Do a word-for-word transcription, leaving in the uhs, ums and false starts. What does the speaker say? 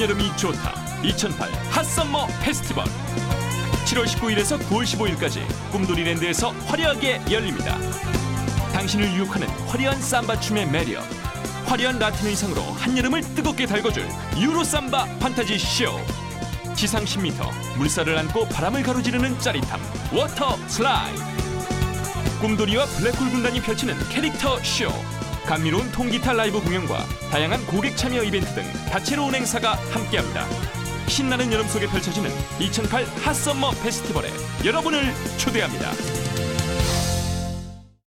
한여름이 좋다 이천팔 핫썸머 페스티벌 칠월 십구일에서 구월 십오일까지 꿈돌이랜드에서 화려하게 열립니다. 당신을 유혹하는 화려한 삼바춤의 매력, 화려한 라틴 의상으로 한여름을 뜨겁게 달궈줄 유로삼바 판타지 쇼, 지상 십 미터 물살을 안고 바람을 가로지르는 짜릿함 워터 슬라이드, 꿈돌이와 블랙홀 군단이 펼치는 캐릭터 쇼, 감미로운 통기타 라이브 공연과 다양한 고객 참여 이벤트 등 다채로운 행사가 함께합니다. 신나는 여름 속에 펼쳐지는 이천팔 핫썸머 페스티벌에 여러분을 초대합니다.